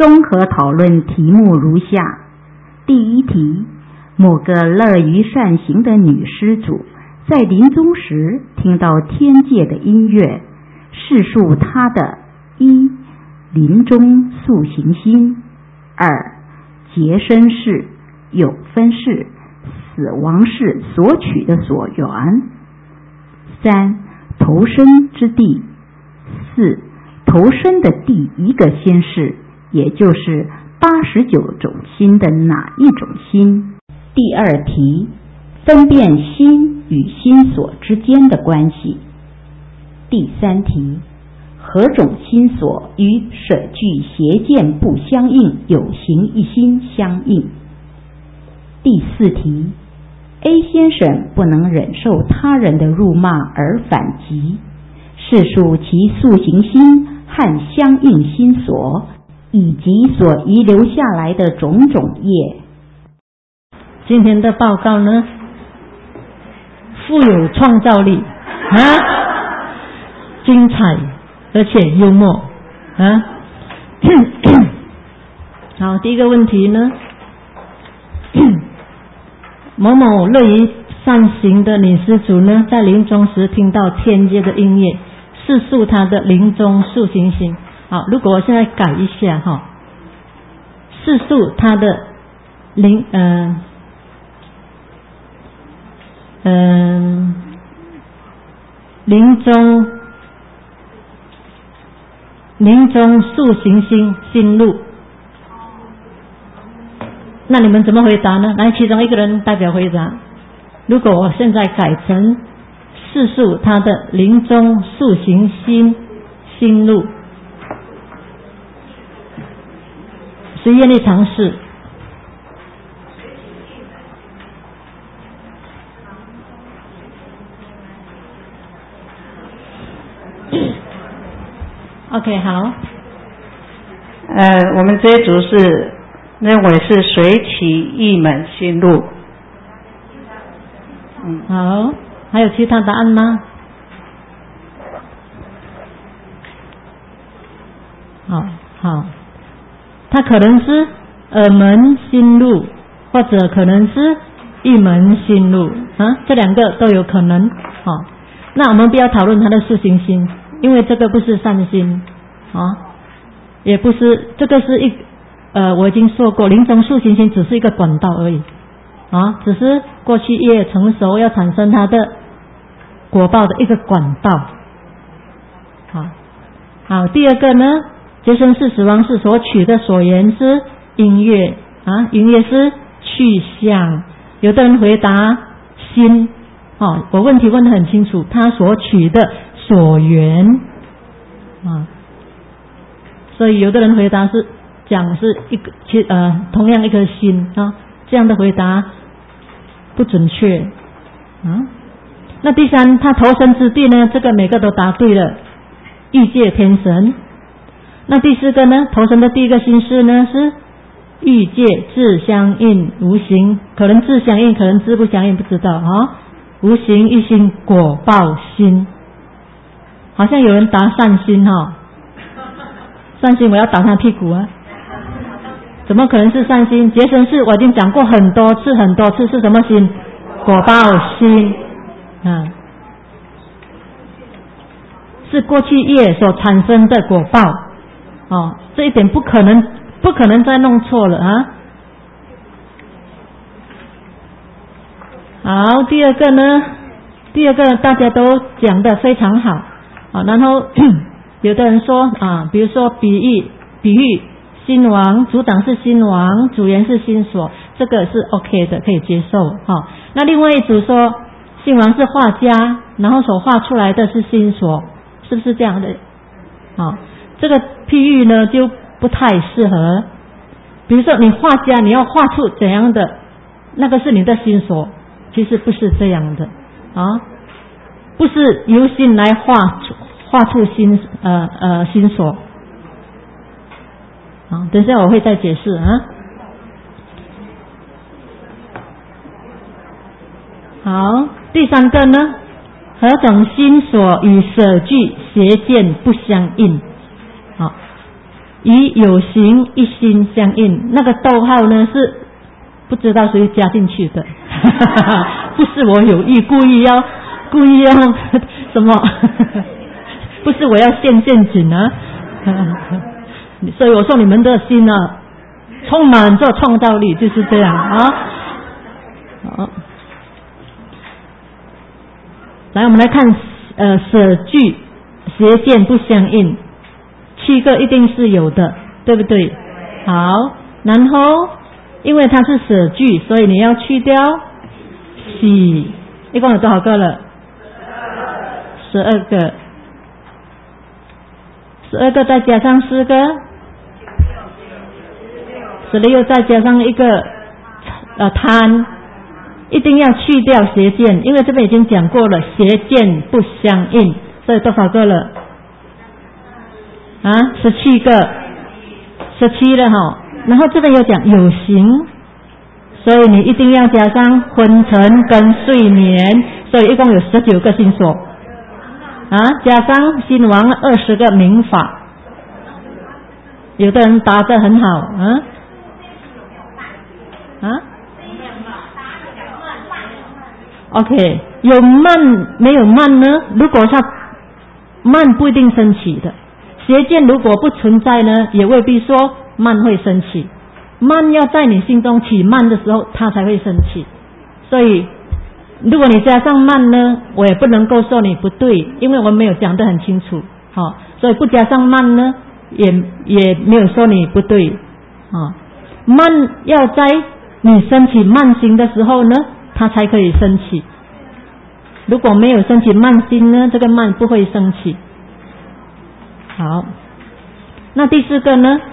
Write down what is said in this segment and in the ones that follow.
综合讨论题目如下：第一题，某个乐于善行的女施主，在临终时听到天界的音乐，示述她的一、临终塑行心；二、劫生世、有分世、死亡世所取的所缘；三、投生之地；四、投生的第一个心事，也就是89种心的哪一种心？第二题，分辨心与心所之间的关系。第三题，何种心所与舍具邪见不相应，有形一心相应？第四题， A 先生不能忍受他人的辱骂而反击，示述其塑行心和相应心所以及所遗留下来的种种业。 今天的报告呢，富有创造力啊，精彩而且幽默啊。好，第一个问题呢，某某乐于善行的女施主呢，在临终时听到天界的音乐，示述她的临终塑行心。好，如果我现在改一下哈，示述她的临终塑行心心路，那你们怎么回答呢？来，其中一个人代表回答。如果我现在改成示述他的临终塑行心心路，谁愿意尝试？OK， 好。 我们这一组是认为是随其意门心路。 好，还有其他答案吗？好，它可能是耳门心路，或者可能是意门心路啊，这两个都有可能。好，那我们不要讨论它的塑行心，因为这个不是善心啊，也不是，这个是我已经说过，临终塑行心只是一个管道而已啊，只是过去业成熟要产生它的果报的一个管道。好，第二个呢，劫生世、死亡世所取的所缘是音乐啊，音乐是去向。有的人回答心，我问题问得很清楚，他所取的所缘啊，所以有的人回答是讲是同样一颗心啊，这样的回答不准确啊。那第三，他投生之地呢，这个每个都答对了，欲界天神。那第四个呢，投生的第一个心事呢是欲界自相应无形，可能自相应，可能自不相应，不知道啊。无形一心果报心，好像有人答善心善心我要打他屁股啊！怎么可能是善心？劫生世我已经讲过很多次是什么心？果报心啊，是过去业所产生的果报这一点不可能再弄错了啊！好，第二个大家都讲得非常好然后有的人说比如说比喻心王，主掌是心王，主缘是心所，这个是 OK 的，可以接受那另外一组说心王是画家，然后所画出来的是心所，是不是这样的这个譬喻呢就不太适合。比如说你画家，你要画出怎样的，那个是你的心所，其实不是这样的不是由心来画出心所等一下我会再解释好，第三个呢，何种心所与舍具邪见不相应与有形一心相应。那个逗号呢是不知道谁加进去的，不是我有意故意要什么，不是我要陷阱啊。所以我说你们的心啊，充满着创造力，就是这样啊。好，来我们来看舍具邪见不相应，7个一定是有的，对不对？好，然后因为它是舍具，所以你要去掉喜，一共有多少个了？12个，12个再加上4个，16再加上一个贪，一定要去掉邪见，因为这边已经讲过了，邪见不相应，所以多少个了？17个，17了哈。然后这边有讲有形，所以你一定要加上昏沉跟睡眠，所以一共有19个心所加上心王20个明法。有的人答得很好OK， 有慢没有慢呢？如果它慢不一定升起的，邪见如果不存在呢，也未必说慢会升起。慢要在你心中起慢的时候，它才会升起。所以如果你加上慢呢，我也不能够说你不对，因为我没有讲得很清楚。所以不加上慢呢，也没有说你不对。慢要在你升起慢心的时候呢，它才可以升起。如果没有升起慢心呢，这个慢不会升起。好，那第4个呢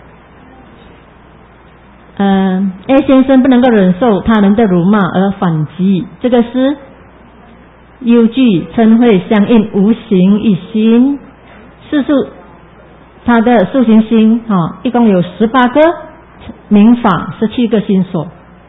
？A 先生不能够忍受他人的辱骂而反击，这个是忧惧嗔恚相应无形一心。世数他的数行心一共有18个明法，17个心所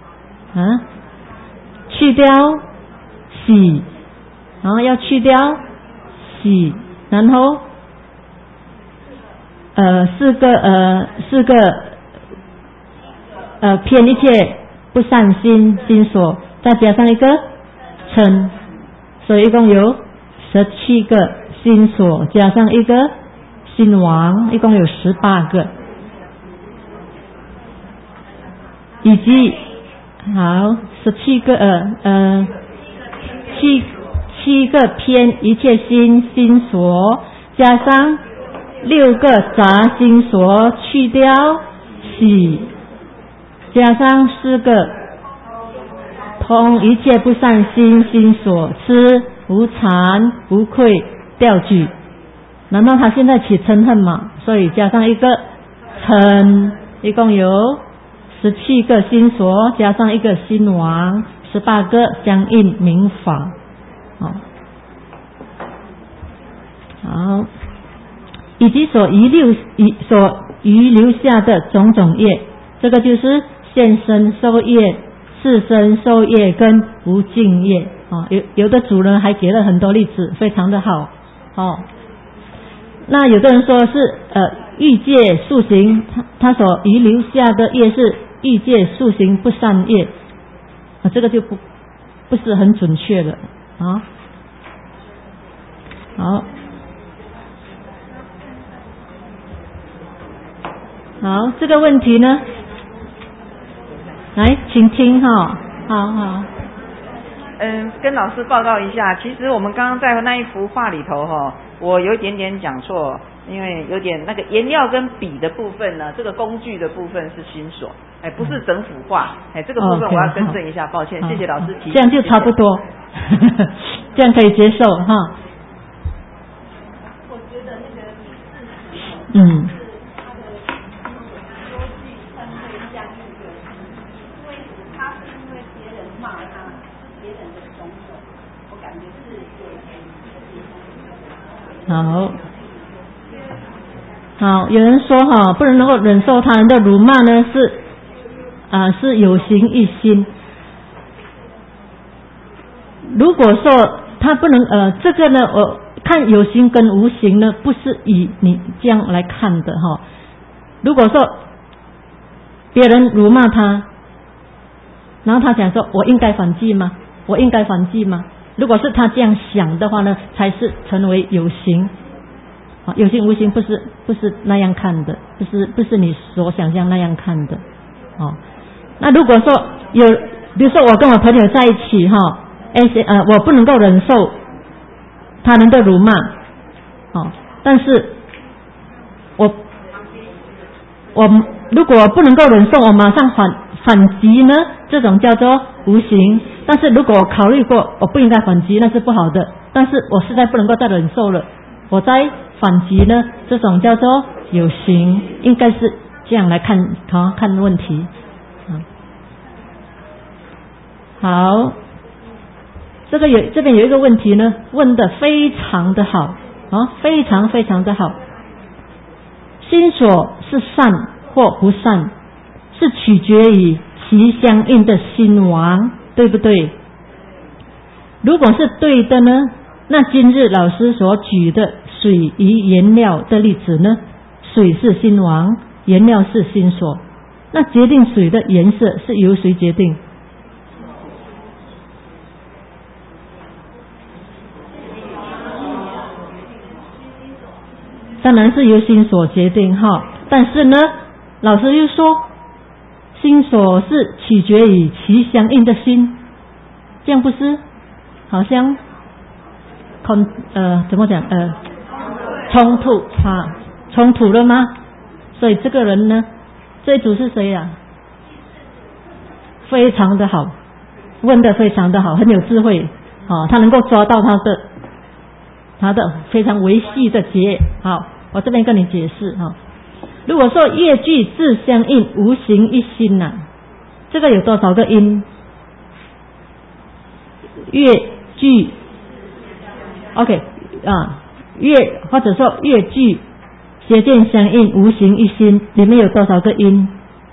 去掉喜，然后要去掉喜，然后4个偏一切不善心心所，再加上一个嗔，所以一共有17个心所，加上一个心王，一共有18个，以及好17个七个偏一切心所，加上6个杂心所，去掉喜，加上4个通一切不善心所，痴无惭无愧掉举。然后他现在起嗔恨嘛，所以加上一个嗔，一共有17个心所，加上一个心王，18个相应明法。好，以及所遗留下的种种业，这个就是现身受业、次身受业跟无尽业。有的主人还给了很多例子，非常的好。那有的人说是欲界速行，他所遗留下的业是欲界速行不善业，这个就不是很准确的好，这个问题呢，来请听好。 跟老师报告一下，其实我们刚刚在那一幅画里头我有一点点讲错，因为有点那个颜料跟笔的部分呢，这个工具的部分是心所，不是整幅画，这个部分我要更正一下，抱歉，谢谢老师提醒。 这样就差不多，这样可以接受哈。 我觉得那个好，有人说不能够忍受他人的辱骂呢，是有形一心。如果说他不能这个呢，我看有形跟无形呢，不是以你这样来看的如果说别人辱骂他，然后他想说我应该反击吗？我应该反击吗？如果是他这样想的话呢，才是成为有形。有形无形不是那样看的，不是你所想象那样看的。那如果说比如说我跟我朋友在一起我不能够忍受他人的辱骂，但是我如果不能够忍受，我马上反击呢，这种叫做无形。但是如果我考虑过我不应该反击，那是不好的，但是我实在不能够再忍受了，我再反击呢，这种叫做有形。应该是这样来看问题。好，这边有一个问题呢，问得非常的好非常非常的好。心所是善或不善，是取决于其相应的心王，对不对？如果是对的呢，那今日老师所举的水与颜料的例子呢，水是心王，颜料是心所，那决定水的颜色是由谁决定？当然是由心所决定但是呢，老师又说心所是取决于其相应的心，这样不是好像怎么讲冲突了吗？所以这个人呢，这一组是谁呀？非常的好，问得非常的好，很有智慧他能够抓到他的非常维系的结。好，我这边跟你解释如果说业具自相应，无形一心这个有多少个因？业具 OK 或者说业具邪见相应，无形一心，里面有多少个因？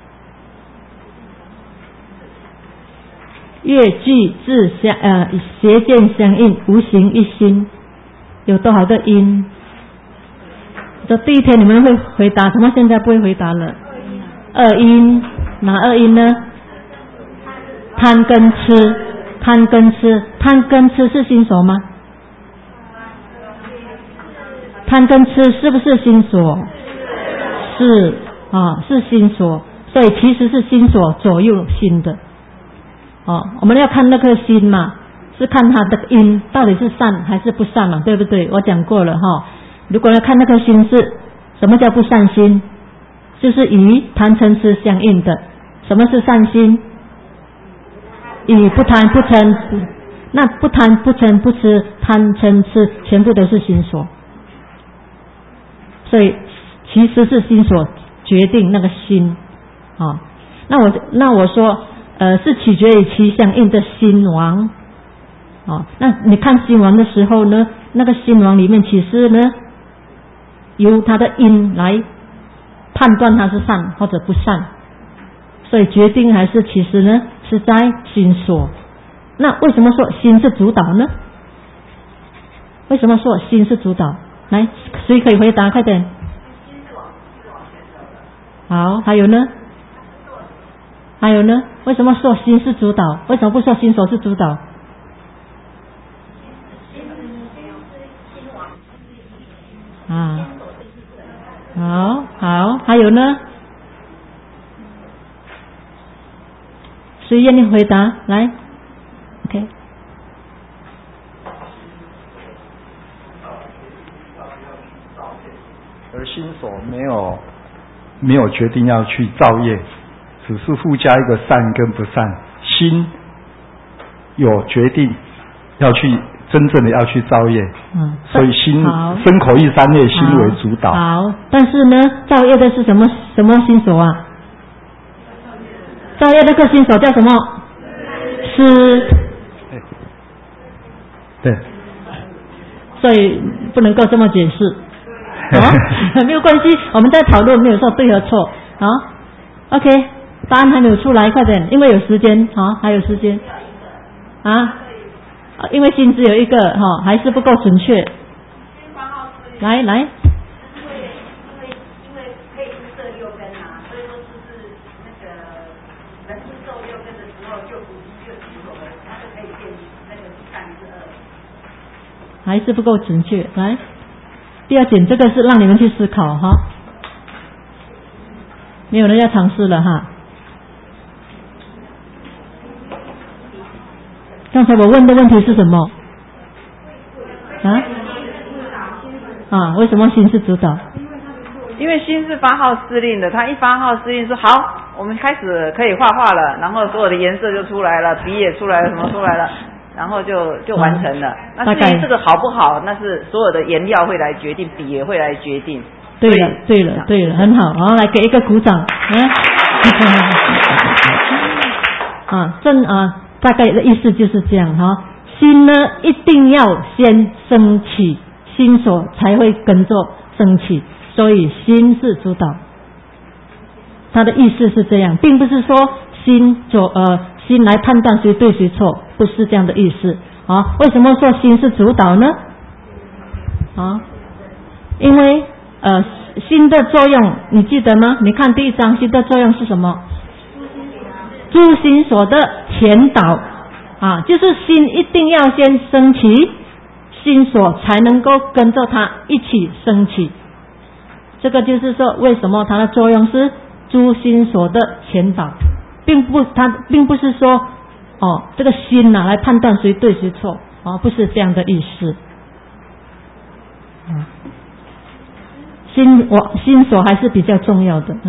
业具自邪见相应，无形一心，有多少个因？这第一天你们会回答，怎么现在不会回答了？二因，哪二因呢？贪跟痴，贪跟痴是心所吗？贪跟痴是不是心所？是是心所，所以其实是心所左右心的。我们要看那颗心嘛，是看它的因到底是善还是不善嘛，对不对？我讲过了如果要看那颗心是什么叫不善心，就是与贪嗔痴相应的。什么是善心？与不贪不嗔，那不贪不嗔不痴，贪嗔痴全部都是心所。所以其实是心所决定那个心那我说是取决于其相应的心王那你看心王的时候呢，那个心王里面其实呢由它的因来判断它是善或者不善，所以决定还是其实呢是在心所。那为什么说心是主导呢？为什么说心是主导？来，谁可以回答？快点。好，还有呢？为什么说心是主导？为什么不说心所是主导？好，还有呢？谁愿意回答？来 ，OK。 而心所没有决定要去造业，只是附加一个善跟不善。心有决定要去真正的要去造业，所以心身口意三业心为主导。 好，但是呢，造业的是什么心所啊？造业那个心所叫什么？是。 对。 所以不能够这么解释。没有关系，我们在讨论，没有说对和错。OK， 答案还没有出来，快点，因为有时间还有时间因为心只有一个还是不够准确。来，因为可以是色诱跟还是不够准确。来，第二点，这个是让你们去思考哈。没有人要尝试了哈。刚才我问的问题是什么？为什么心是主导？ 因为心是发号施令的，他一发号施令说好，我们开始可以画画了，然后所有的颜色就出来了，笔也出来了，什么出来了，然后就完成了。那至于这个好不好，那是所有的颜料会来决定，笔也会来决定。 对了，很好，然后来给一个鼓掌。大概的意思就是这样哈。心呢一定要先升起，心所才会跟着升起，所以心是主导。他的意思是这样，并不是说心来判断谁对谁错，不是这样的意思啊。为什么说心是主导呢？因为心的作用你记得吗？你看第一章，心的作用是什么？诸心所的前导就是心一定要先升起，心所才能够跟着它一起升起。这个就是说为什么它的作用是诸心所的前导，它并不是说这个心来判断谁对谁错不是这样的意思。心所还是比较重要的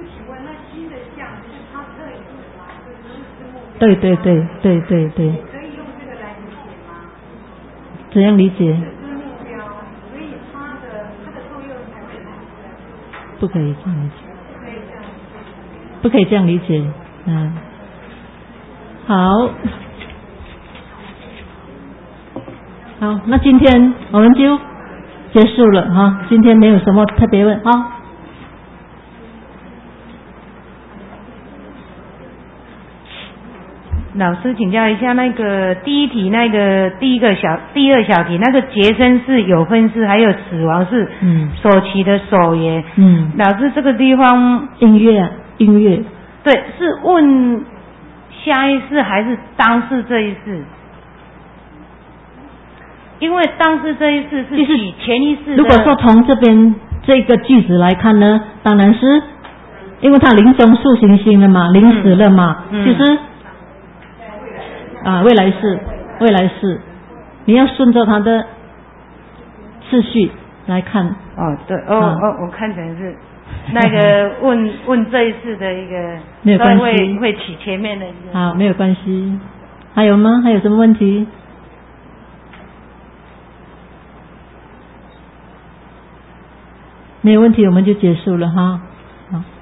对。可以用这个来理解吗？怎样理解？所以它的作用才会不可以这样理解，不可以这样理解。好，那今天我们就结束了今天没有什么特别问老师请教一下，那个第一题那个第二小题那个结生是有分式，还有死亡是所起的所言。老师这个地方音乐对，是问下一世还是当世这一世？因为当世这一世是起前一世的。 如果说从这边这个句子来看呢，当然是因为他临终速行星了嘛，临死了嘛，就是未来世，你要顺着他的次序来看。 对，我看成是那个问这一次的一个， 没有关系， 会起前面的一个。 好，没有关系。还有吗？还有什么问题？没有问题，我们就结束了哈。